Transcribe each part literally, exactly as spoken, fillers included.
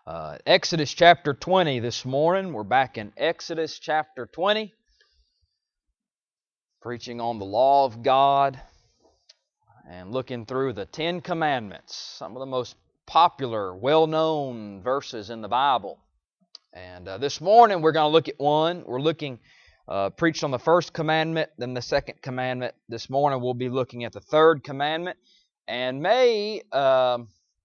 Uh, Exodus chapter twenty this morning. We're back in Exodus chapter twenty, preaching on the law of God and looking through the Ten Commandments, some of the most popular, well-known verses in the Bible. And uh, this morning we're going to look at one. We're looking, uh, preached on the first commandment, then the second commandment. This morning we'll be looking at the third commandment, and may... Um,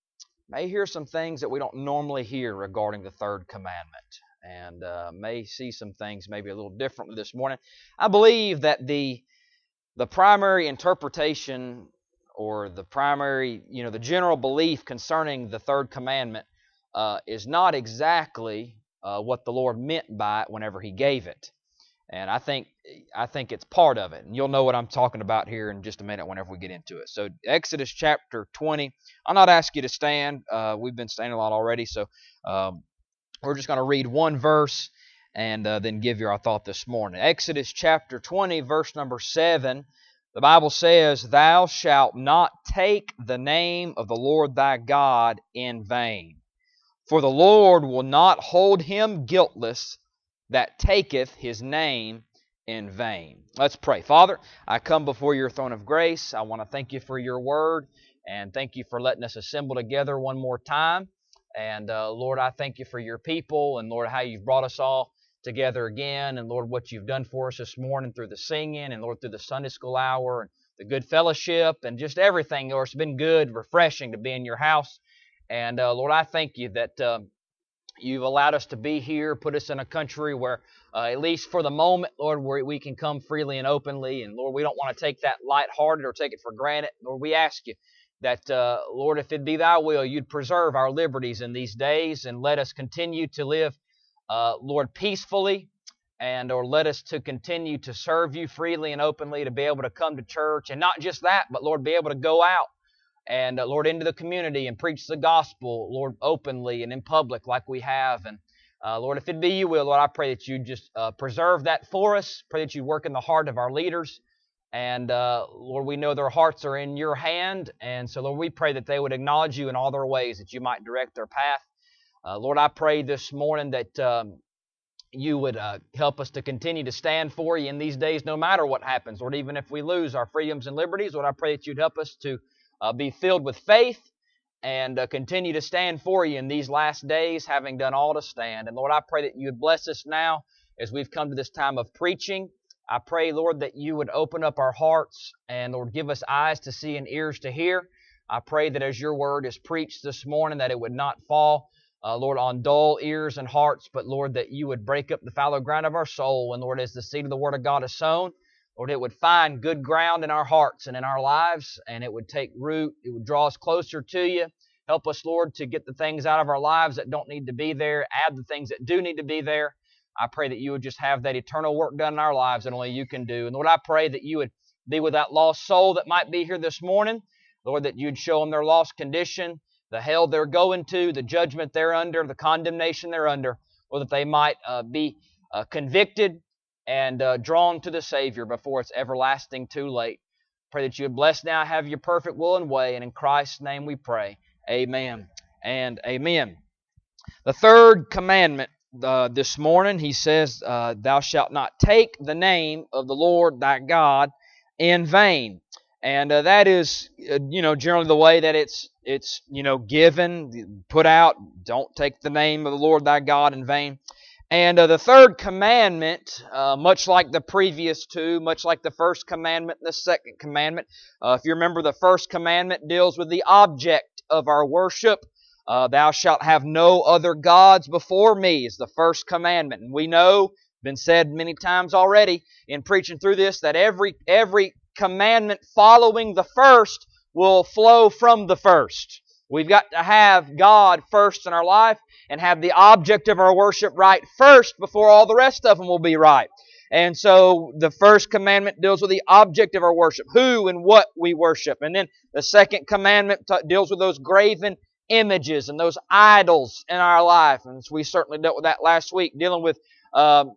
may hear some things that we don't normally hear regarding the third commandment, and uh, may see some things maybe a little differently this morning. I believe that the the primary interpretation or the primary, you know, the general belief concerning the third commandment uh, is not exactly uh, what the Lord meant by it whenever He gave it. And I think I think it's part of it. And you'll know what I'm talking about here in just a minute whenever we get into it. So Exodus chapter twenty. I'll not ask you to stand. Uh, we've been standing a lot already. So um, we're just going to read one verse and uh, then give you our thought this morning. Exodus chapter twenty, verse number seven. The Bible says, "Thou shalt not take the name of the Lord thy God in vain. For the Lord will not hold him guiltless that taketh His name in vain." Let's pray. Father, I come before your throne of grace. I want to thank you for your word, and thank you for letting us assemble together one more time. And uh, Lord, I thank you for your people, and Lord, how you've brought us all together again, and Lord, what you've done for us this morning through the singing, and Lord, through the Sunday school hour, and the good fellowship, and just everything. Lord, it's been good, refreshing to be in your house. And uh, Lord, I thank you that uh, you've allowed us to be here, put us in a country where, uh, at least for the moment, Lord, where we can come freely and openly. And Lord, we don't want to take that lighthearted or take it for granted. Lord, we ask you that, uh, Lord, if it be thy will, you'd preserve our liberties in these days and let us continue to live, uh, Lord, peacefully, and or let us to continue to serve you freely and openly, to be able to come to church. And not just that, but Lord, be able to go out and, uh, Lord, into the community and preach the gospel, Lord, openly and in public like we have. And, uh, Lord, if it be you will, Lord, I pray that you just uh, preserve that for us. Pray that you work in the heart of our leaders. And, uh, Lord, we know their hearts are in your hand. And so, Lord, we pray that they would acknowledge you in all their ways, that you might direct their path. Uh, Lord, I pray this morning that um, you would uh, help us to continue to stand for you in these days, no matter what happens. Lord, even if we lose our freedoms and liberties, Lord, I pray that you'd help us to Uh, be filled with faith and uh, continue to stand for you in these last days, having done all to stand. And Lord, I pray that you would bless us now as we've come to this time of preaching. I pray, Lord, that you would open up our hearts and, Lord, give us eyes to see and ears to hear. I pray that as your word is preached this morning, that it would not fall, uh, Lord, on dull ears and hearts, but, Lord, that you would break up the fallow ground of our soul. And, Lord, as the seed of the word of God is sown, Lord, it would find good ground in our hearts and in our lives, and it would take root. It would draw us closer to you. Help us, Lord, to get the things out of our lives that don't need to be there, add the things that do need to be there. I pray that you would just have that eternal work done in our lives that only you can do. And Lord, I pray that you would be with that lost soul that might be here this morning. Lord, that you'd show them their lost condition, the hell they're going to, the judgment they're under, the condemnation they're under, or that they might uh, be uh, convicted and uh, drawn to the Savior before it's everlasting too late. Pray that you would bless now, have your perfect will and way, and in Christ's name we pray. Amen and amen. The third commandment uh, this morning, he says, uh, "Thou shalt not take the name of the Lord thy God in vain." And uh, that is, uh, you know, generally the way that it's, it's you know, given, put out. Don't take the name of the Lord thy God in vain. And uh, the third commandment, uh, much like the previous two, much like the first commandment and the second commandment, uh, if you remember, the first commandment deals with the object of our worship. Uh, Thou shalt have no other gods before me is the first commandment. And we know, been said many times already in preaching through this, that every every commandment following the first will flow from the first. We've got to have God first in our life and have the object of our worship right first before all the rest of them will be right. And so the first commandment deals with the object of our worship, who and what we worship. And then the second commandment t- deals with those graven images and those idols in our life. And we certainly dealt with that last week, dealing with um,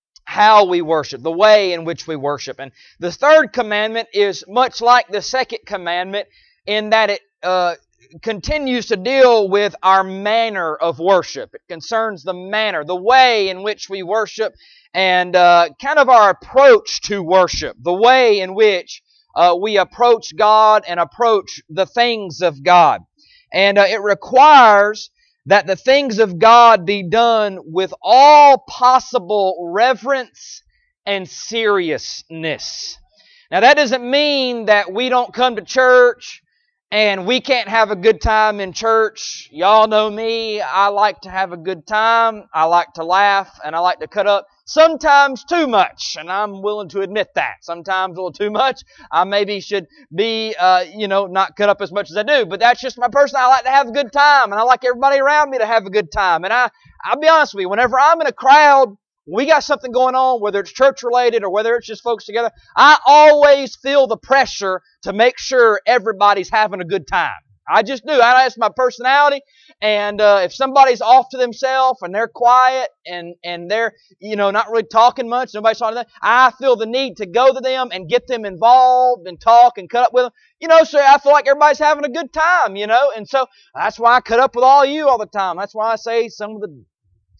how we worship, the way in which we worship. And the third commandment is much like the second commandment in that it uh, continues to deal with our manner of worship. It concerns the manner, the way in which we worship, and uh, kind of our approach to worship, the way in which uh, we approach God and approach the things of God. And uh, it requires that the things of God be done with all possible reverence and seriousness. Now, that doesn't mean that we don't come to church and we can't have a good time in church. Y'all know me. I like to have a good time. I like to laugh, and I like to cut up. Sometimes too much, and I'm willing to admit that. Sometimes a little too much. I maybe should be, uh, you know, not cut up as much as I do. But that's just my person. I like to have a good time, and I like everybody around me to have a good time. And I, I'll be honest with you, whenever I'm in a crowd, we got something going on, whether it's church-related or whether it's just folks together, I always feel the pressure to make sure everybody's having a good time. I just do. I, that's my personality. And uh, if somebody's off to themselves and they're quiet and, and they're, you know, not really talking much, nobody's talking to them, I feel the need to go to them and get them involved and talk and cut up with them. You know, so I feel like everybody's having a good time, you know. And so that's why I cut up with all of you all the time. That's why I say some of the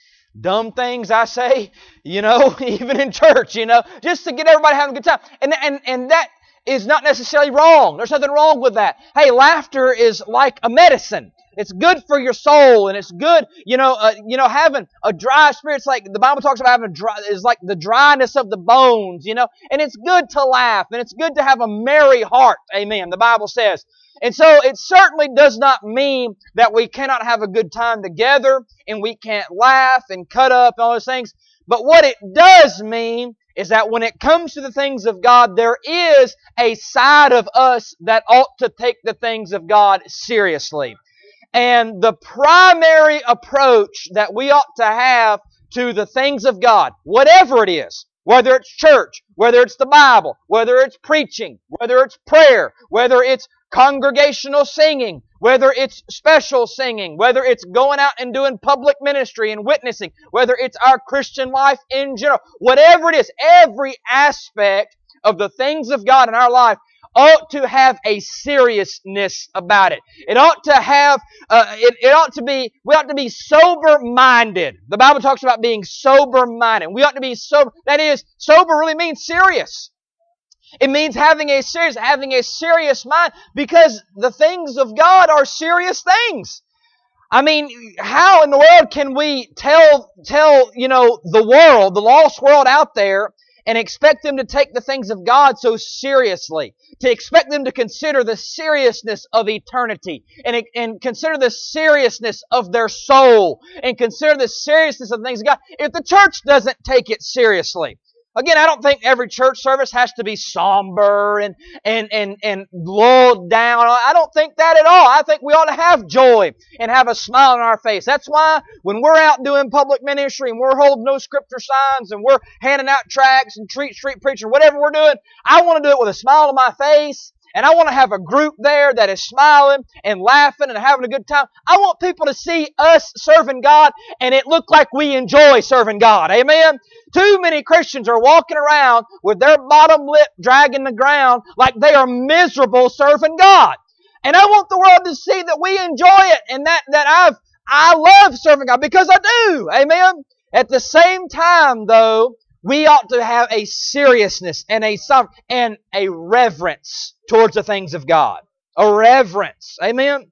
dumb things I say, you know, even in church, you know, just to get everybody having a good time. And, and, and that is not necessarily wrong. There's nothing wrong with that. Hey, laughter is like a medicine. It's good for your soul, and it's good, you know, uh, you know, having a dry spirit. It's like the Bible talks about having a dry, is like the dryness of the bones, you know, and it's good to laugh, and it's good to have a merry heart. Amen. The Bible says. And so it certainly does not mean that we cannot have a good time together and we can't laugh and cut up and all those things. But what it does mean is that when it comes to the things of God, there is a side of us that ought to take the things of God seriously. And the primary approach that we ought to have to the things of God, whatever it is, whether it's church, whether it's the Bible, whether it's preaching, whether it's prayer, whether it's congregational singing, whether it's special singing, whether it's going out and doing public ministry and witnessing, whether it's our Christian life in general, whatever it is, every aspect of the things of God in our life ought to have a seriousness about it. It ought to have, uh, it, it ought to be, we ought to be sober-minded. The Bible talks about being sober-minded. We ought to be sober. That is, sober really means serious. It means having a serious, having a serious mind, because the things of God are serious things. I mean, how in the world can we tell, tell, you know, the world, the lost world out there, and expect them to take the things of God so seriously, to expect them to consider the seriousness of eternity, and, and consider the seriousness of their soul, and consider the seriousness of the things of God, if the church doesn't take it seriously? Again, I don't think every church service has to be somber and, and, and, and lulled down. I don't think that at all. I think we ought to have joy and have a smile on our face. That's why when we're out doing public ministry and we're holding those scripture signs and we're handing out tracts and street, street preaching, whatever we're doing, I want to do it with a smile on my face. And I want to have a group there that is smiling and laughing and having a good time. I want people to see us serving God and it look like we enjoy serving God. Amen? Too many Christians are walking around with their bottom lip dragging the ground like they are miserable serving God. And I want the world to see that we enjoy it and that, that I've, I love serving God, because I do. Amen? At the same time, though, we ought to have a seriousness and a and a reverence towards the things of God. A reverence. Amen?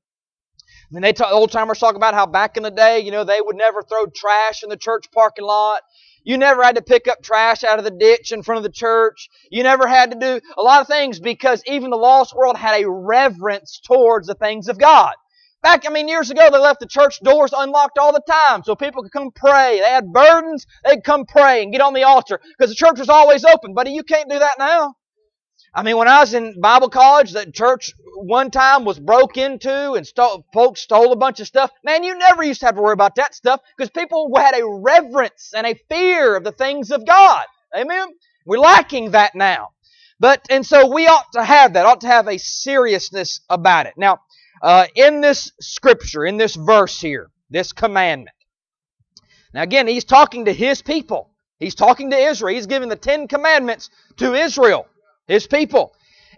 I mean, they talk, old timers talk about how back in the day, you know, they would never throw trash in the church parking lot. You never had to pick up trash out of the ditch in front of the church. You never had to do a lot of things because even the lost world had a reverence towards the things of God. Back, I mean, years ago, they left the church doors unlocked all the time so people could come pray. They had burdens, they'd come pray and get on the altar because the church was always open. Buddy, you can't do that now. I mean, when I was in Bible college, the church one time was broke into and stole, folks stole a bunch of stuff. Man, you never used to have to worry about that stuff because people had a reverence and a fear of the things of God. Amen? We're lacking that now. But, and so we ought to have that, ought to have a seriousness about it. Now, Uh, in this scripture, in this verse here, this commandment. Now again, he's talking to his people. He's talking to Israel. He's giving the Ten Commandments to Israel, his people.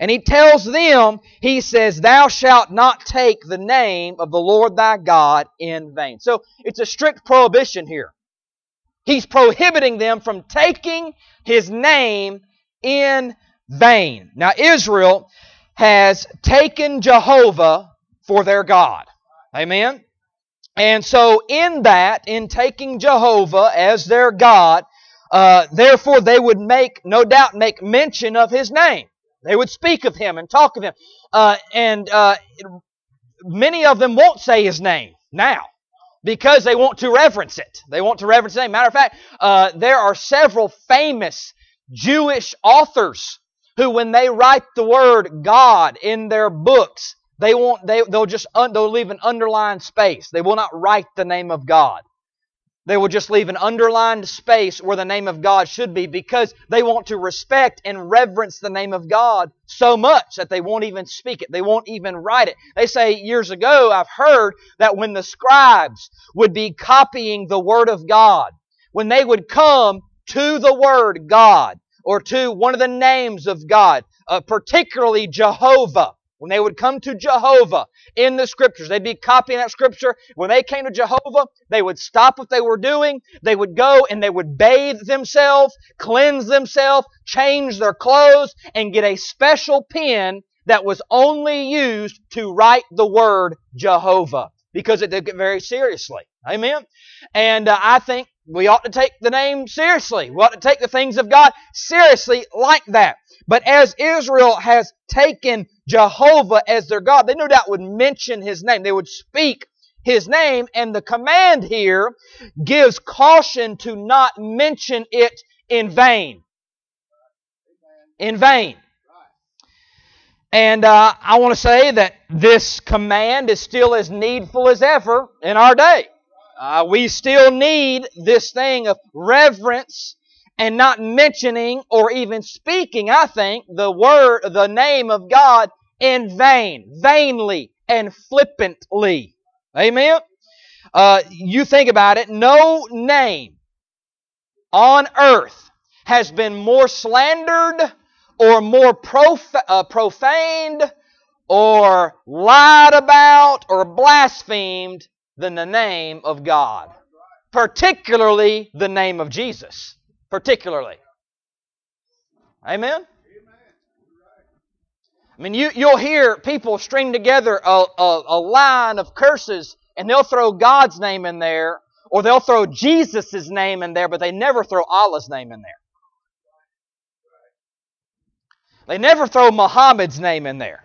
And He tells them, He says, thou shalt not take the name of the Lord thy God in vain. So it's a strict prohibition here. He's prohibiting them from taking His name in vain. Now Israel has taken Jehovah for their God. Amen? And so in that, in taking Jehovah as their God, uh, therefore they would make, no doubt, make mention of His name. They would speak of Him and talk of Him. Uh, and uh, many of them won't say His name now because they want to reverence it. They want to reverence His name. Matter of fact, uh, there are several famous Jewish authors who, when they write the word God in their books, they won't. They they'll just un, they'll leave an underlined space. They will not write the name of God. They will just leave an underlined space where the name of God should be, because they want to respect and reverence the name of God so much that they won't even speak it. They won't even write it. They say years ago, I've heard that when the scribes would be copying the Word of God, when they would come to the word God or to one of the names of God, uh, particularly Jehovah, when they would come to Jehovah in the Scriptures, they'd be copying that Scripture. When they came to Jehovah, they would stop what they were doing. They would go and they would bathe themselves, cleanse themselves, change their clothes, and get a special pen that was only used to write the word Jehovah, because it took it very seriously. Amen? And uh, I think we ought to take the name seriously. We ought to take the things of God seriously like that. But as Israel has taken Jehovah as their God, they no doubt would mention His name. They would speak His name. And the command here gives caution to not mention it in vain. In vain. And uh, I want to say that this command is still as needful as ever in our day. Uh, we still need this thing of reverence and not mentioning or even speaking, I think, the word, the name of God in vain, vainly and flippantly. Amen? Uh, you think about it, no name on earth has been more slandered or more prof- uh, profaned or lied about or blasphemed than the name of God. Particularly the name of Jesus. Particularly. Amen? I mean, you, you'll hear people string together a, a, a line of curses, and they'll throw God's name in there, or they'll throw Jesus' name in there, but they never throw Allah's name in there. They never throw Muhammad's name in there.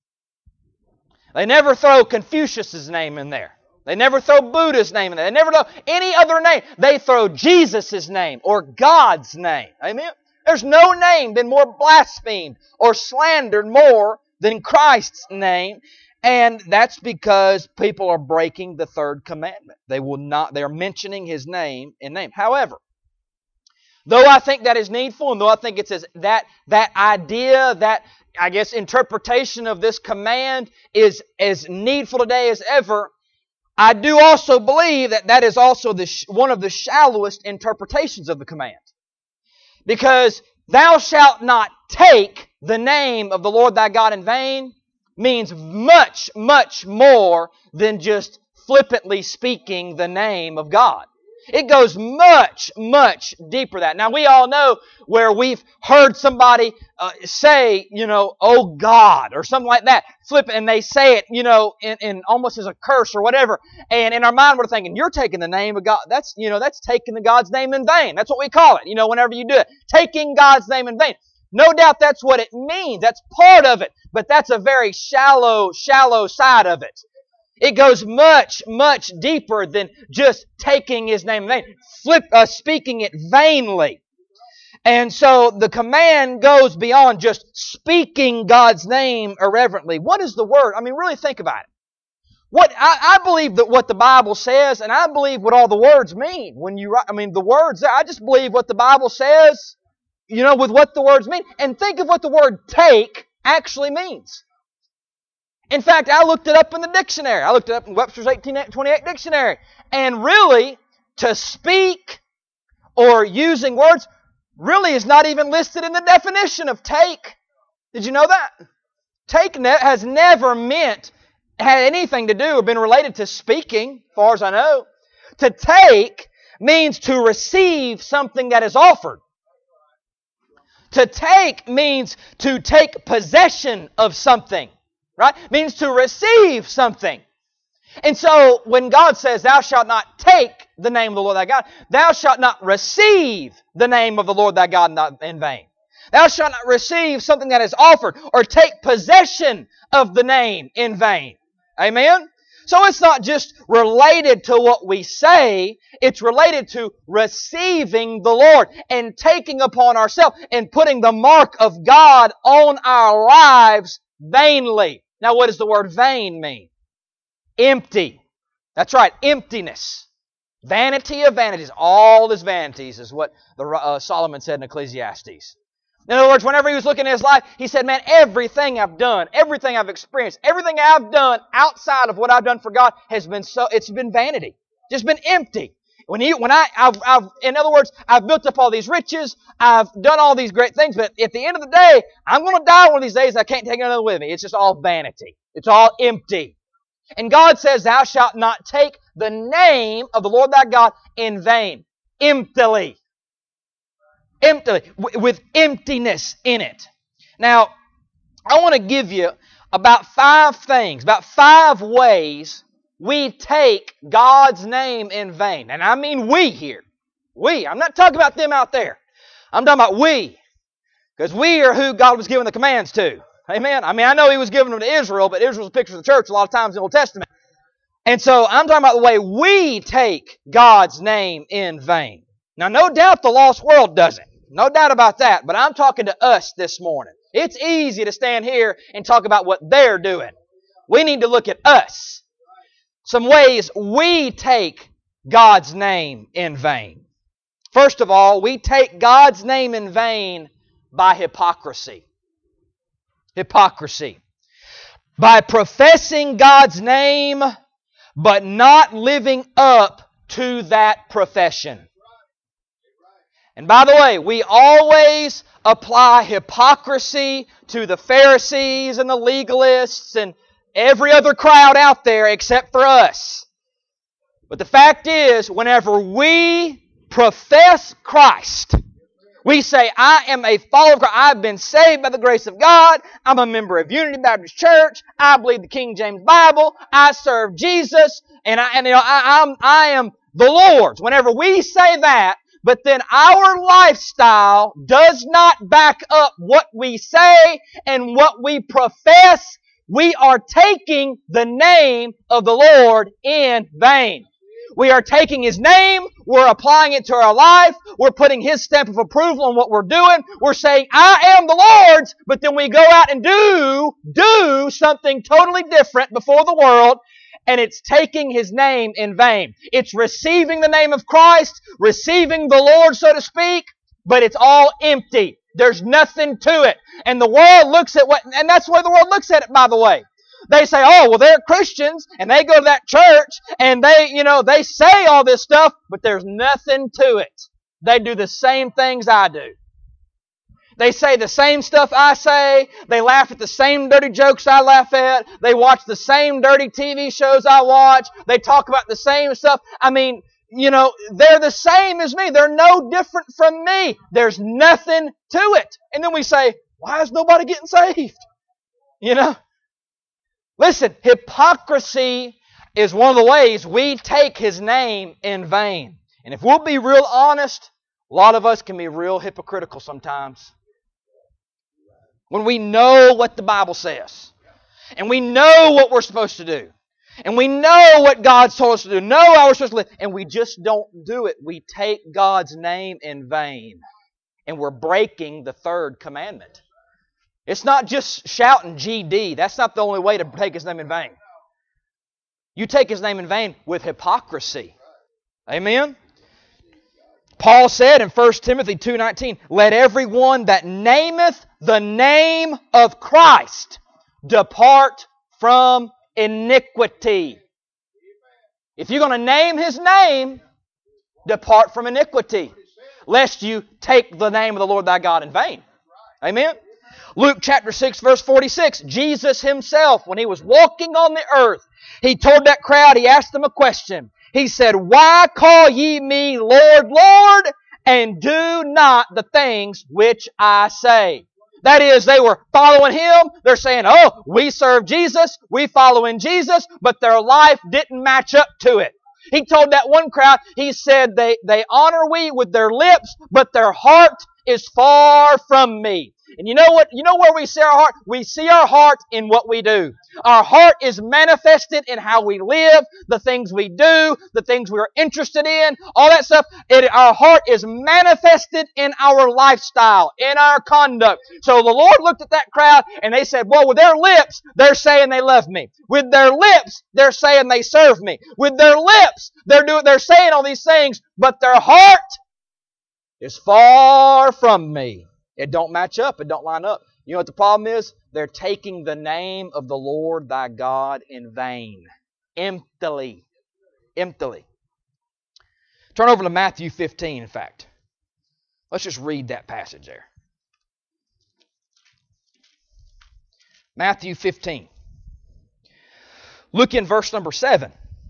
They never throw Confucius' name in there. They never throw Buddha's name in there. They never throw any other name. They throw Jesus' name or God's name. Amen? There's no name been more blasphemed or slandered more than Christ's name. And that's because people are breaking the third commandment. They will not, they're mentioning His name in name. However, though I think that is needful, and though I think it's as, that, that idea, that, I guess, interpretation of this command is as needful today as ever, I do also believe that that is also the sh- one of the shallowest interpretations of the command. Because thou shalt not take the name of the Lord thy God in vain means much, much more than just flippantly speaking the name of God. It goes much, much deeper than that. Now, we all know where we've heard somebody uh, say, you know, oh God, or something like that. Flip it, and they say it, you know, in, in almost as a curse or whatever. And in our mind, we're thinking, you're taking the name of God. That's, you know, that's taking the God's name in vain. That's what we call it, you know, whenever you do it. Taking God's name in vain. No doubt that's what it means. That's part of it. But that's a very shallow, shallow side of it. It goes much, much deeper than just taking His name in vain. Flip, uh, speaking it vainly. And so the command goes beyond just speaking God's name irreverently. What is the word? I mean, really think about it. What I, I believe that what the Bible says, and I believe what all the words mean. When you write, I mean, the words there, I just believe what the Bible says, you know, with what the words mean. And think of what the word take actually means. In fact, I looked it up in the dictionary. I looked it up in Webster's eighteen twenty-eight dictionary. And really, to speak or using words really is not even listed in the definition of take. Did you know that? Take ne- has never meant, had anything to do or been related to speaking, as far as I know. To take means to receive something that is offered. To take means to take possession of something, right? Means to receive something. And so when God says, thou shalt not take the name of the Lord thy God, thou shalt not receive the name of the Lord thy God in vain. Thou shalt not receive something that is offered or take possession of the name in vain. Amen? So it's not just related to what we say, it's related to receiving the Lord and taking upon ourselves and putting the mark of God on our lives vainly. Now what does the word vain mean? Empty. That's right, emptiness. Vanity of vanities. All is vanities is what the, uh, Solomon said in Ecclesiastes. In other words, whenever he was looking at his life, he said, man, everything I've done, everything I've experienced, everything I've done outside of what I've done for God has been so, it's been vanity. Just been empty. When you, when I, I've, I've, in other words, I've built up all these riches, I've done all these great things, but at the end of the day, I'm going to die one of these days, I can't take another with me. It's just all vanity. It's all empty. And God says, thou shalt not take the name of the Lord thy God in vain, emptily. Emptily, with emptiness in it. Now, I want to give you about five things, about five ways we take God's name in vain. And I mean we here. We. I'm not talking about them out there. I'm talking about we. Because we are who God was giving the commands to. Amen? I mean, I know He was giving them to Israel, but Israel's a picture of the church a lot of times in the Old Testament. And so I'm talking about the way we take God's name in vain. Now, no doubt the lost world doesn't. No doubt about that. But I'm talking to us this morning. It's easy to stand here and talk about what they're doing. We need to look at us. Some ways we take God's name in vain. First of all, we take God's name in vain by hypocrisy. Hypocrisy. By professing God's name, but not living up to that profession. And by the way, we always apply hypocrisy to the Pharisees and the legalists and every other crowd out there except for us. But the fact is, whenever we profess Christ, we say, I am a follower of Christ. I've been saved by the grace of God. I'm a member of Unity Baptist Church. I believe the King James Bible. I serve Jesus. And I, and, you know, I, I'm, I am the Lord's. Whenever we say that, but then our lifestyle does not back up what we say and what we profess, we are taking the name of the Lord in vain. We are taking His name, we're applying it to our life, we're putting His stamp of approval on what we're doing, we're saying, I am the Lord's, but then we go out and do, do something totally different before the world, and it's taking His name in vain. It's receiving the name of Christ, receiving the Lord, so to speak, but it's all empty. There's nothing to it. And the world looks at what, and that's the way the world looks at it, by the way. They say, oh, well, they're Christians, and they go to that church, and they, you know, they say all this stuff, but there's nothing to it. They do the same things I do. They say the same stuff I say. They laugh at the same dirty jokes I laugh at. They watch the same dirty T V shows I watch. They talk about the same stuff. I mean, you know, they're the same as me. They're no different from me. There's nothing to it. And then we say, why is nobody getting saved? You know? Listen, hypocrisy is one of the ways we take His name in vain. And if we'll be real honest, a lot of us can be real hypocritical sometimes. When we know what the Bible says, and we know what we're supposed to do, and we know what God's told us to do, know how we're supposed to live, and we just don't do it. We take God's name in vain, and we're breaking the third commandment. It's not just shouting G D. That's not the only way to take His name in vain. You take His name in vain with hypocrisy. Amen? Paul said in First Timothy two nineteen, let everyone that nameth the name of Christ depart from iniquity. If you're going to name His name, depart from iniquity, lest you take the name of the Lord thy God in vain. Amen? Luke chapter six, verse forty-six, Jesus Himself, when He was walking on the earth, He told that crowd, He asked them a question. He said, "Why call ye me Lord, Lord, and do not the things which I say?" That is, they were following Him. They're saying, "Oh, we serve Jesus. We follow in Jesus," but their life didn't match up to it. He told that one crowd, He said, they, they honor me with their lips, but their heart is far from me. And you know what? You know where we see our heart? We see our heart in what we do. Our heart is manifested in how we live, the things we do, the things we're interested in, all that stuff. It, our heart is manifested in our lifestyle, in our conduct. So the Lord looked at that crowd and they said, well, with their lips, they're saying they love me. With their lips, they're saying they serve me. With their lips, they're doing, they're saying all these things, but their heart is far from me. It don't match up. It don't line up. You know what the problem is? They're taking the name of the Lord thy God in vain. Emptily. Emptily. Turn over to Matthew fifteen, in fact. Let's just read that passage there. Matthew fifteen. Look in verse number seven.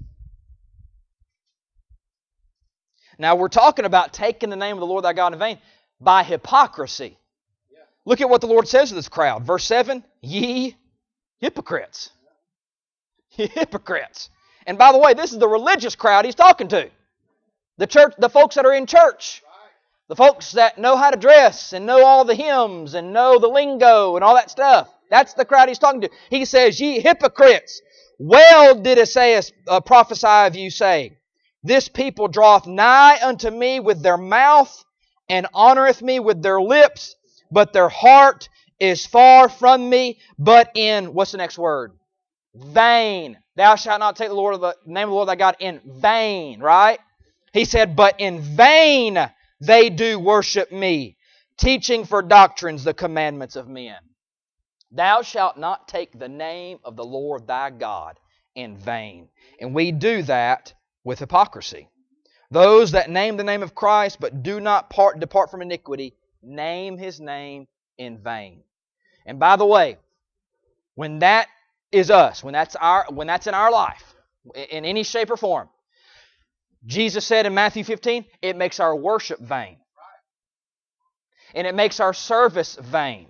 Now we're talking about taking the name of the Lord thy God in vain by hypocrisy. Look at what the Lord says to this crowd. Verse seven, ye hypocrites. Ye hypocrites. And by the way, this is the religious crowd He's talking to. The church, the folks that are in church. The folks that know how to dress and know all the hymns and know the lingo and all that stuff. That's the crowd He's talking to. He says, ye hypocrites, well did Esaias uh, prophesy of you, saying, this people draweth nigh unto me with their mouth, and honoreth me with their lips, but their heart is far from me, but in, what's the next word? Vain. Thou shalt not take the Lord of the name of the Lord thy God in vain, right? He said, but in vain they do worship me, teaching for doctrines the commandments of men. Thou shalt not take the name of the Lord thy God in vain. And we do that with hypocrisy. Those that name the name of Christ but do not part, depart from iniquity, name His name in vain. And by the way, when that is us, when that's our, when that's in our life, in any shape or form, Jesus said in Matthew fifteen, it makes our worship vain. And it makes our service vain.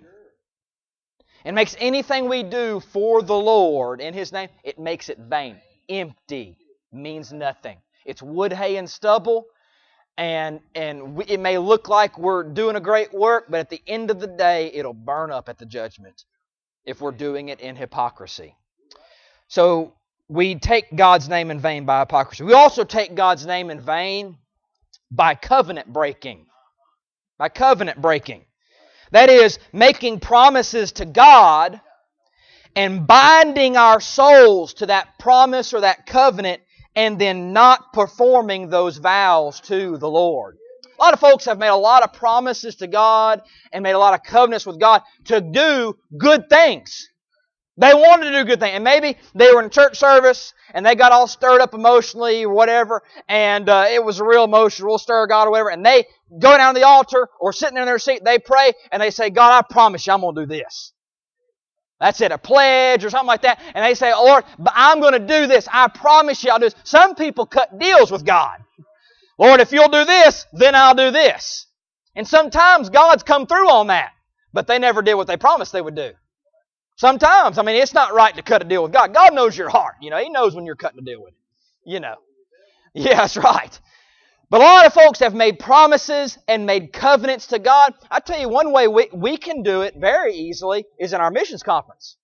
It makes anything we do for the Lord in His name, it makes it vain. Empty. Means nothing. It's wood, hay, and stubble. And, and we, it may look like we're doing a great work, but at the end of the day, it'll burn up at the judgment if we're doing it in hypocrisy. So we take God's name in vain by hypocrisy. We also take God's name in vain by covenant breaking. By covenant breaking. That is, making promises to God and binding our souls to that promise or that covenant and then not performing those vows to the Lord. A lot of folks have made a lot of promises to God and made a lot of covenants with God to do good things. They wanted to do good things. And maybe they were in church service and they got all stirred up emotionally or whatever, and uh, it was a real emotion, real stir of God or whatever, and they go down to the altar or sitting in their seat, they pray and they say, God, I promise you I'm going to do this. That's it, a pledge or something like that. And they say, Lord, but I'm going to do this. I promise you I'll do this. Some people cut deals with God. Lord, if you'll do this, then I'll do this. And sometimes God's come through on that. But they never did what they promised they would do. Sometimes, I mean, it's not right to cut a deal with God. God knows your heart. You know, He knows when you're cutting a deal with Him. You know. Yeah, that's right. But a lot of folks have made promises and made covenants to God. I tell you, one way we, we can do it very easily is in our missions conference.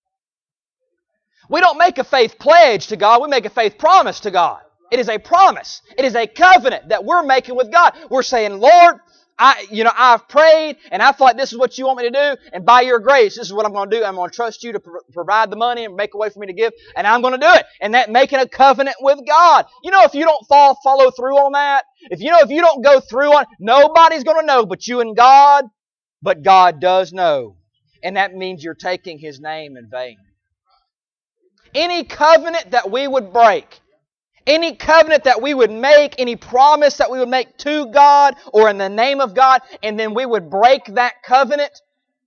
We don't make a faith pledge to God. We make a faith promise to God. It is a promise. It is a covenant that we're making with God. We're saying, Lord, I, you know, I've prayed and I feel like this is what you want me to do, and by your grace, this is what I'm going to do. I'm going to trust you to pr- provide the money and make a way for me to give, and I'm going to do it. And that making a covenant with God. You know, if you don't fall, follow through on that, if you know, if you don't go through on, nobody's going to know but you and God, but God does know. And that means you're taking His name in vain. Any covenant that we would break, any covenant that we would make, any promise that we would make to God or in the name of God, and then we would break that covenant,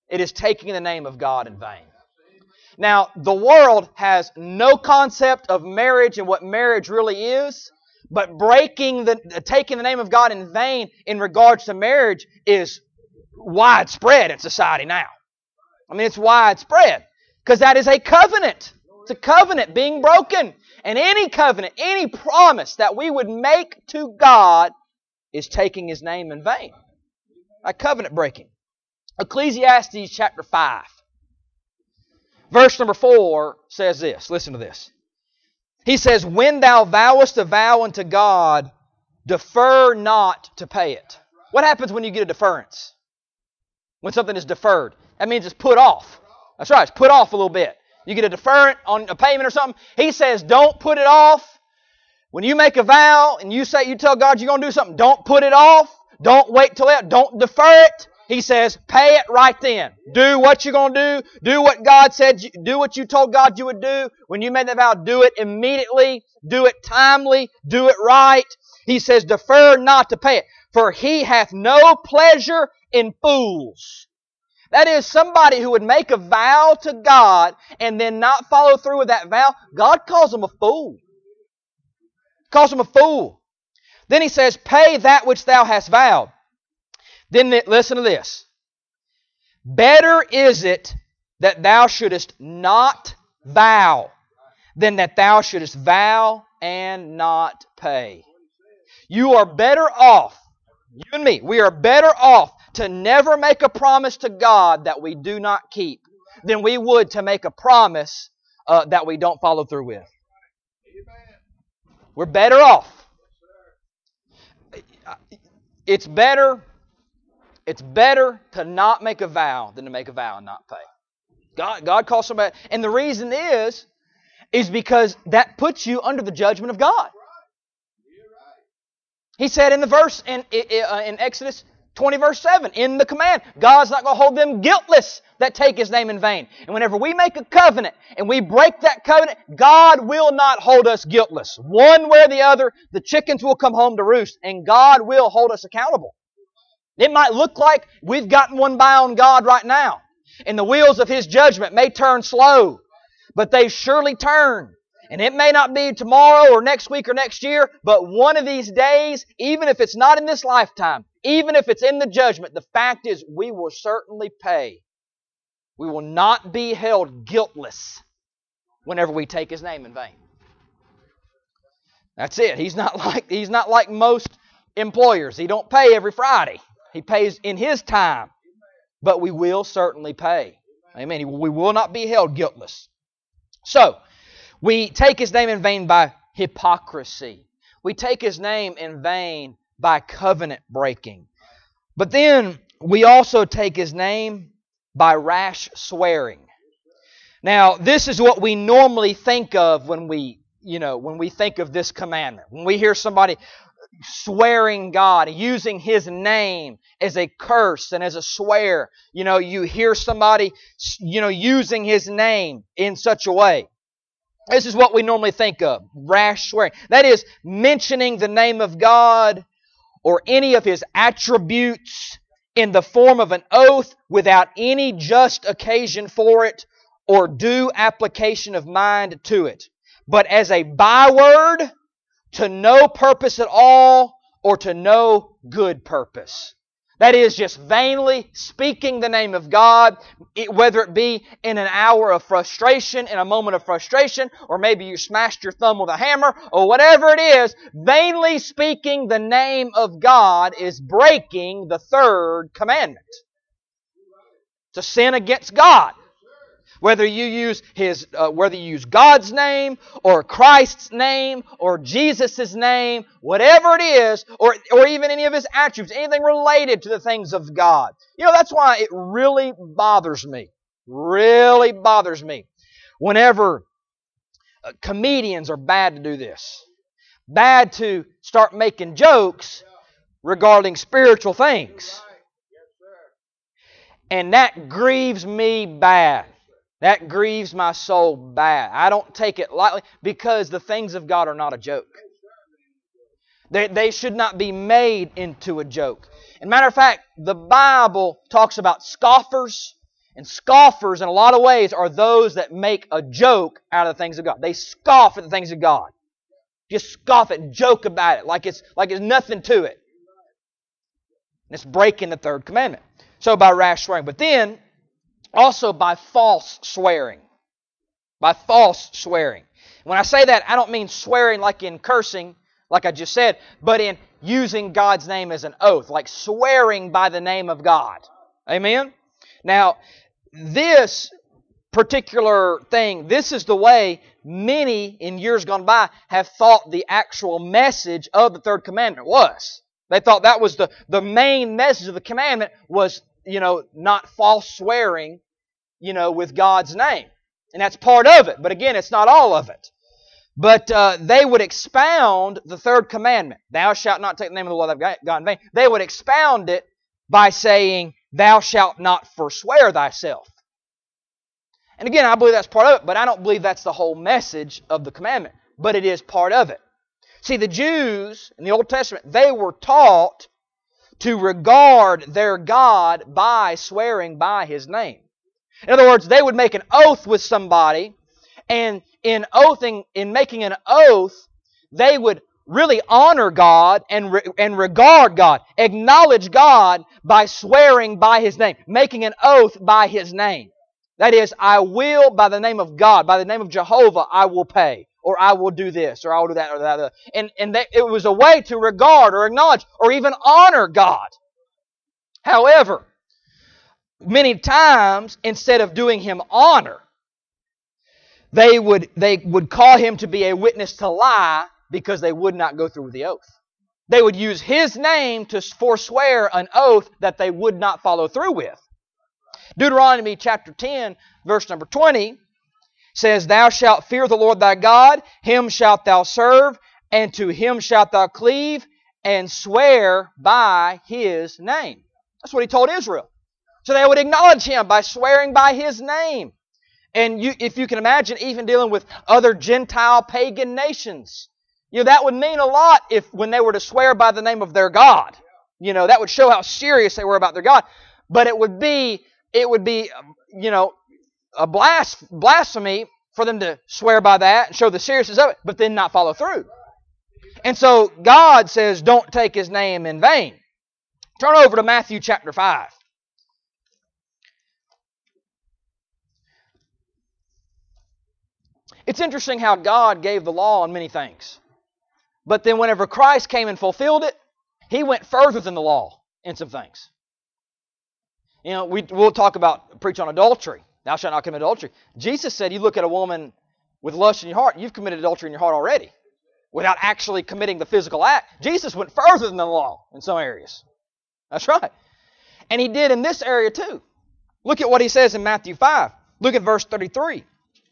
It is taking the name of God in vain. Now, the world has no concept of marriage and what marriage really is, but breaking the, taking the name of God in vain in regards to marriage is widespread in society now. I mean, it's widespread because that is a covenant. It's a covenant being broken. And any covenant, any promise that we would make to God is taking His name in vain. A covenant breaking. Ecclesiastes chapter five. Verse number four says this. Listen to this. He says, when thou vowest a vow unto God, defer not to pay it. What happens when you get a deference? When something is deferred. That means it's put off. That's right, it's put off a little bit. You get a deferment on a payment or something. He says, don't put it off. When you make a vow and you say, you tell God you're going to do something, don't put it off. Don't wait till it. Don't defer it. He says, pay it right then. Do what you're going to do. Do what God said. Do what you told God you would do. When you made the vow, do it immediately. Do it timely. Do it right. He says, defer not to pay it. For He hath no pleasure in fools. That is, somebody who would make a vow to God and then not follow through with that vow, God calls them a fool. Calls them a fool. Then He says, pay that which thou hast vowed. Then listen to this. Better is it that thou shouldest not vow than that thou shouldest vow and not pay. You are better off, you and me, we are better off to never make a promise to God that we do not keep than we would to make a promise uh, that we don't follow through with. We're better off. It's better... It's better to not make a vow than to make a vow and not pay. God, God calls somebody, and the reason is, is because that puts you under the judgment of God. He said in the verse in, in Exodus twenty verse seven, in the command, God's not going to hold them guiltless that take His name in vain. And whenever we make a covenant and we break that covenant, God will not hold us guiltless. One way or the other, the chickens will come home to roost, and God will hold us accountable. It might look like we've gotten one by on God right now, and the wheels of His judgment may turn slow, but they surely turn. And it may not be tomorrow or next week or next year, but one of these days, even if it's not in this lifetime, even if it's in the judgment, the fact is we will certainly pay. We will not be held guiltless whenever we take His name in vain. That's it. He's not like, he's not like most employers. He don't pay every Friday. He pays in His time. But we will certainly pay. Amen. We will not be held guiltless. So, we take His name in vain by hypocrisy. We take His name in vain by covenant breaking. But then, we also take His name by rash swearing. Now, this is what we normally think of when we, you know, when we think of this commandment. When we hear somebody swearing God, using His name as a curse and as a swear. You know, you hear somebody, you know, using His name in such a way. This is what we normally think of, rash swearing. That is, mentioning the name of God or any of His attributes in the form of an oath without any just occasion for it or due application of mind to it, but as a byword to no purpose at all or to no good purpose. That is, just vainly speaking the name of God, whether it be in an hour of frustration, in a moment of frustration, or maybe you smashed your thumb with a hammer, or whatever it is, vainly speaking the name of God is breaking the third commandment. It's a sin against God. Whether you use His, uh, whether you use God's name or Christ's name or Jesus' name, whatever it is, or or even any of His attributes, anything related to the things of God. You know, that's why it really bothers me, really bothers me, whenever uh, comedians are bad to do this, bad to start making jokes regarding spiritual things, and that grieves me bad. That grieves my soul bad. I don't take it lightly because the things of God are not a joke. They, they should not be made into a joke. As a matter of fact, the Bible talks about scoffers And scoffers, in a lot of ways, are those that make a joke out of the things of God. They scoff at the things of God. Just scoff it and joke about it like it's like there's nothing to it. And it's breaking the third commandment. So by rash swearing. But then, also by false swearing. By false swearing. When I say that, I don't mean swearing like in cursing, like I just said, but in using God's name as an oath, like swearing by the name of God. Amen? Now, this particular thing, this is the way many in years gone by have thought the actual message of the third commandment was. They thought that was the, the main message of the commandment was, you know, not false swearing, you know, with God's name. And that's part of it. But again, it's not all of it. But uh, they would expound the third commandment, thou shalt not take the name of the Lord thy God in vain. They would expound it by saying, thou shalt not forswear thyself. And again, I believe that's part of it, but I don't believe that's the whole message of the commandment. But it is part of it. See, the Jews in the Old Testament, they were taught to regard their God by swearing by His name. In other words, they would make an oath with somebody, and in oathing, in making an oath, they would really honor God and, re- and regard God, acknowledge God by swearing by His name, making an oath by His name. That is, I will, by the name of God, by the name of Jehovah, I will pay, or I will do this, or I will do that, or that. Or that. And, and that, it was a way to regard or acknowledge or even honor God. However, many times, instead of doing Him honor, they would, they would call Him to be a witness to lie because they would not go through with the oath. They would use His name to forswear an oath that they would not follow through with. Deuteronomy chapter ten, verse number twenty, says, thou shalt fear the Lord thy God, Him shalt thou serve, and to Him shalt thou cleave, and swear by His name. That's what He told Israel. So they would acknowledge Him by swearing by His name. And you, if you can imagine, even dealing with other Gentile pagan nations, you know, that would mean a lot if when they were to swear by the name of their God. You know, that would show how serious they were about their God. But it would be, it would be, you know, a blas- blasphemy for them to swear by that and show the seriousness of it, but then not follow through. And so God says, don't take His name in vain. Turn over to Matthew chapter five. It's interesting how God gave the law on many things. But then whenever Christ came and fulfilled it, He went further than the law in some things. You know, we, we'll talk about, preach on adultery. Thou shalt not commit adultery. Jesus said, you look at a woman with lust in your heart, you've committed adultery in your heart already, without actually committing the physical act. Jesus went further than the law in some areas. That's right. And He did in this area too. Look at what He says in Matthew five. Look at verse thirty-three.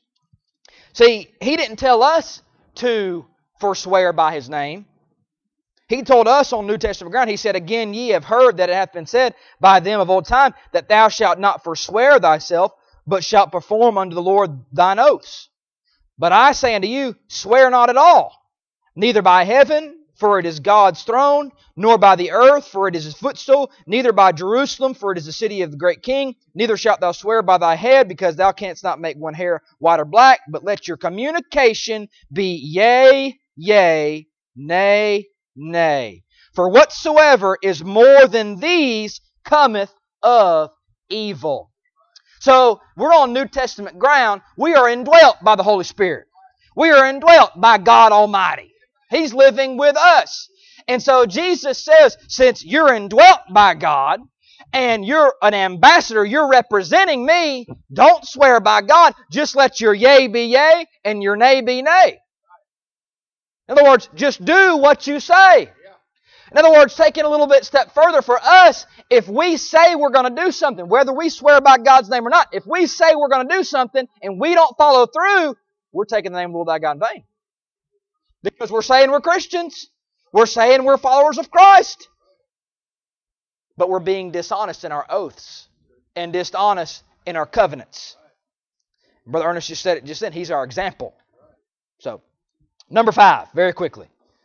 See, He didn't tell us to forswear by His name. He told us on New Testament ground, He said, again, ye have heard that it hath been said by them of old time, that thou shalt not forswear thyself, but shalt perform unto the Lord thine oaths. But I say unto you, swear not at all, neither by heaven, for it is God's throne, nor by the earth, for it is His footstool, neither by Jerusalem, for it is the city of the great King, neither shalt thou swear by thy head, because thou canst not make one hair white or black, but let your communication be yea, yea, nay, nay. For whatsoever is more than these cometh of evil. So, we're on New Testament ground. We are indwelt by the Holy Spirit. We are indwelt by God Almighty. He's living with us. And so Jesus says, since you're indwelt by God, and you're an ambassador, you're representing me, don't swear by God. Just let your yea be yea, and your nay be nay. In other words, just do what you say. In other words, taking a little bit step further for us, if we say we're going to do something, whether we swear by God's name or not, if we say we're going to do something and we don't follow through, we're taking the name of the Lord thy God in vain. Because we're saying we're Christians. We're saying we're followers of Christ. But we're being dishonest in our oaths and dishonest in our covenants. Brother Ernest just said it just then. He's our example. So, number five, very quickly.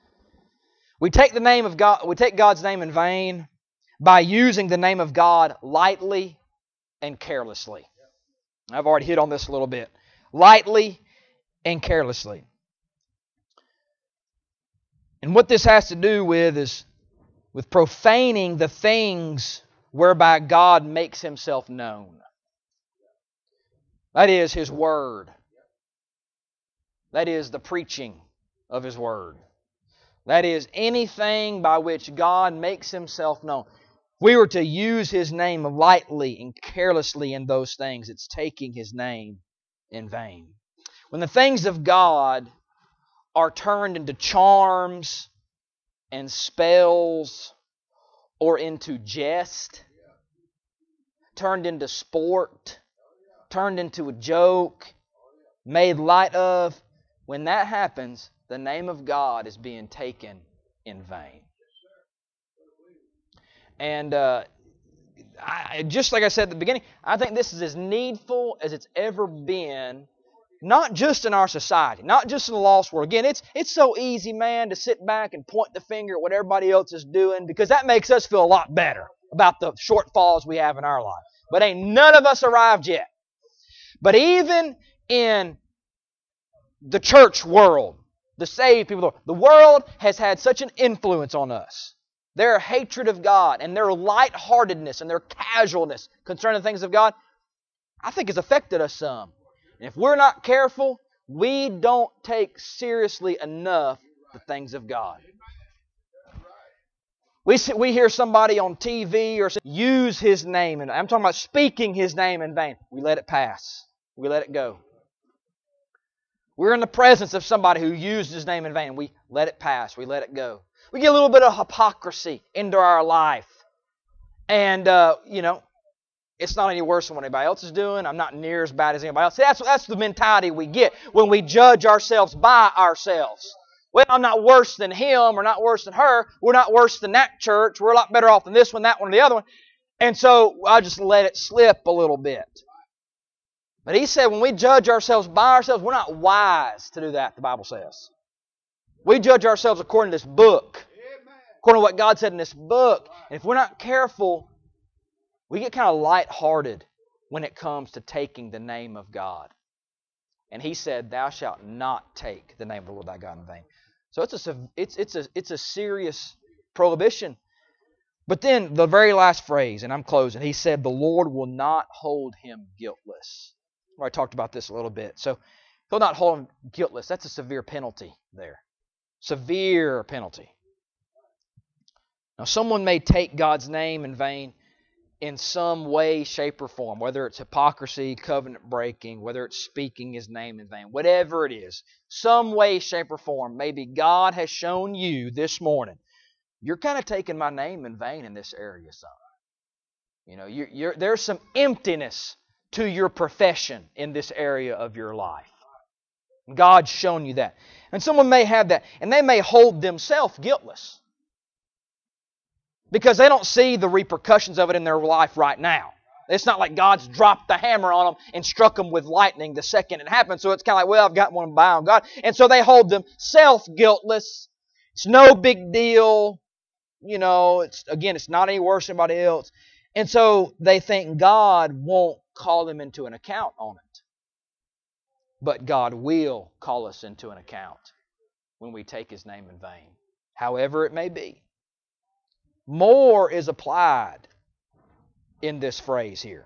We take the name of God, we take God's name in vain by using the name of God lightly and carelessly. I've already hit on this a little bit. Lightly and carelessly. And what this has to do with is with profaning the things whereby God makes Himself known. That is His Word. That is the preaching of His Word. That is anything by which God makes Himself known. If we were to use His name lightly and carelessly in those things, it's taking His name in vain. When the things of God are turned into charms and spells or into jest, turned into sport, turned into a joke, made light of, when that happens, the name of God is being taken in vain. And uh, I, just like I said at the beginning, I think this is as needful as it's ever been, not just in our society, not just in the lost world. Again, it's it's so easy, man, to sit back and point the finger at what everybody else is doing, because that makes us feel a lot better about the shortfalls we have in our life. But ain't none of us arrived yet. But even in the church world, the saved people, the world has had such an influence on us. Their hatred of God and their lightheartedness and their casualness concerning the things of God, I think has affected us some. And if we're not careful, we don't take seriously enough the things of God. We see, we hear somebody on T V or use His name, and I'm talking about speaking His name in vain. We let it pass. We let it go. We're in the presence of somebody who used His name in vain. We let it pass. We let it go. We get a little bit of hypocrisy into our life. And, uh, you know, it's not any worse than what anybody else is doing. I'm not near as bad as anybody else. See, that's, that's the mentality we get when we judge ourselves by ourselves. Well, I'm not worse than him or not worse than her. We're not worse than that church. We're a lot better off than this one, that one, or the other one. And so I just let it slip a little bit. But He said when we judge ourselves by ourselves, we're not wise to do that, the Bible says. We judge ourselves according to this book, according to what God said in this book. And if we're not careful, we get kind of lighthearted when it comes to taking the name of God. And He said, "Thou shalt not take the name of the Lord thy God in vain." So it's a, it's, it's a, it's a serious prohibition. But then the very last phrase, and I'm closing, He said, "The Lord will not hold him guiltless." I talked about this a little bit. So He'll not hold him guiltless. That's a severe penalty there. Severe penalty. Now, someone may take God's name in vain in some way, shape, or form, whether it's hypocrisy, covenant breaking, whether it's speaking His name in vain, whatever it is, some way, shape, or form. Maybe God has shown you this morning, you're kind of taking my name in vain in this area, son. You know, you're, you're, there's some emptiness to your profession in this area of your life. God's shown you that. And someone may have that, and they may hold themselves guiltless because they don't see the repercussions of it in their life right now. It's not like God's dropped the hammer on them and struck them with lightning the second it happened. So it's kind of like, well, I've got one by on God. And so they hold themselves guiltless. It's no big deal. You know, it's again, it's not any worse than anybody else. And so they think God won't call them into an account on it. But God will call us into an account when we take His name in vain, however it may be. More is applied in this phrase here.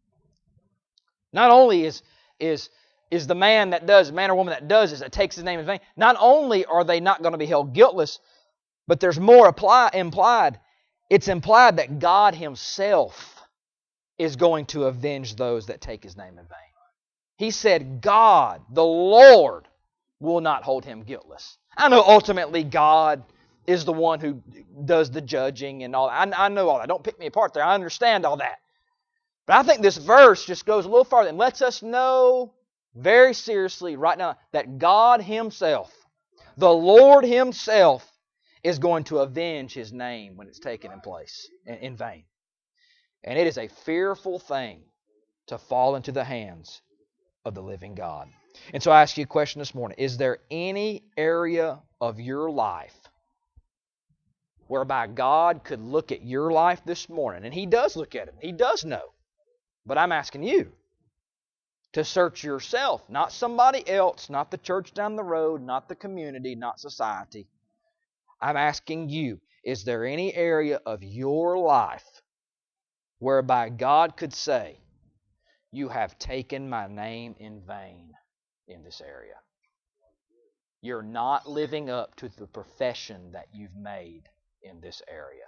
Not only is, is, is the man that does, man or woman that does this, that takes His name in vain, not only are they not going to be held guiltless, but there's more apply, implied. It's implied that God Himself is going to avenge those that take His name in vain. He said, God, the Lord, will not hold him guiltless. I know ultimately God is the one who does the judging and all that. I, I know all that. Don't pick me apart there. I understand all that. But I think this verse just goes a little farther and lets us know very seriously right now that God Himself, the Lord Himself, is going to avenge His name when it's taken in place, in, in vain. And it is a fearful thing to fall into the hands of the living God. And so I ask you a question this morning. Is there any area of your life whereby God could look at your life this morning? And He does look at it. He does know. But I'm asking you, to search yourself, not somebody else, not the church down the road, not the community, not society. I'm asking you, is there any area of your life whereby God could say, you have taken my name in vain in this area? You're not living up to the profession that you've made in this area.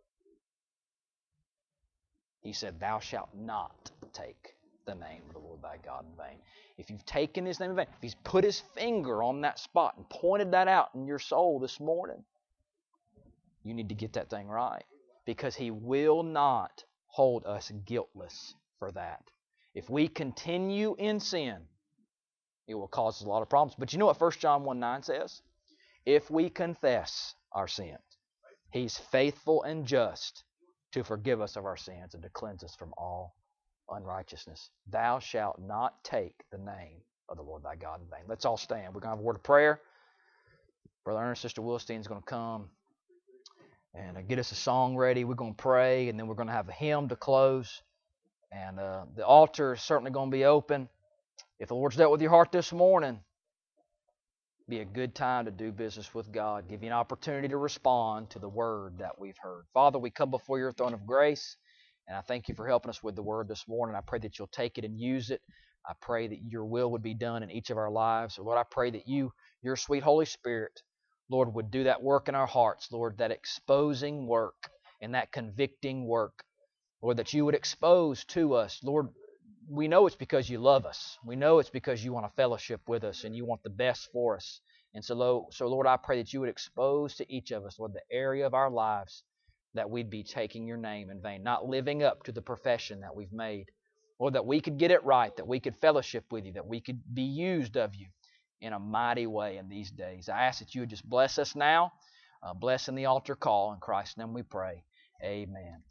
He said, thou shalt not take the name of the Lord thy God in vain. If you've taken His name in vain, if He's put His finger on that spot and pointed that out in your soul this morning, you need to get that thing right. Because He will not hold us guiltless for that. If we continue in sin, it will cause us a lot of problems. But you know what First John one nine says? If we confess our sins, He's faithful and just to forgive us of our sins and to cleanse us from all unrighteousness. Thou shalt not take the name of the Lord thy God in vain. Let's all stand. We're going to have a word of prayer. Brother Ernest, Sister Wilstein is going to come and get us a song ready. We're going to pray, and then we're going to have a hymn to close. And uh, the altar is certainly going to be open. If the Lord's dealt with your heart this morning, be a good time to do business with God. Give you an opportunity to respond to the word that we've heard. Father, we come before your throne of grace, and I thank you for helping us with the word this morning. I pray that you'll take it and use it. I pray that your will would be done in each of our lives. Lord, I pray that you, your sweet Holy Spirit, Lord, would do that work in our hearts, Lord, that exposing work and that convicting work. Lord, that you would expose to us, Lord, we know it's because you love us. We know it's because you want to fellowship with us and you want the best for us. And so, so, Lord, I pray that you would expose to each of us, Lord, the area of our lives that we'd be taking your name in vain, not living up to the profession that we've made. Lord, that we could get it right, that we could fellowship with you, that we could be used of you in a mighty way in these days. I ask that you would just bless us now, uh, bless in the altar call. In Christ's name we pray. Amen.